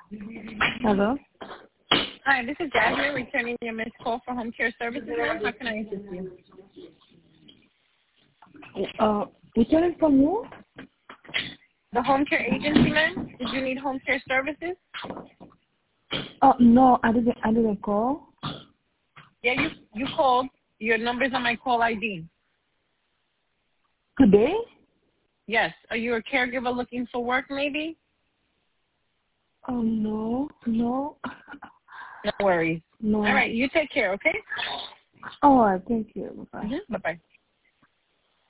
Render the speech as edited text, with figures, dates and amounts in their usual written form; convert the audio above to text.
Hello? Hi, this is Jasmine returning your missed call for home care services. Ma'am. How can I assist you? Returning from you? The home care agency, ma'am? Did you need home care services? No, I didn't call. Yeah, you called. Your number's on my call ID. Today? Yes. Are you a caregiver looking for work, maybe? No. No worries. No. All right, you take care, okay? All right, thank you. Bye-bye. Bye-bye.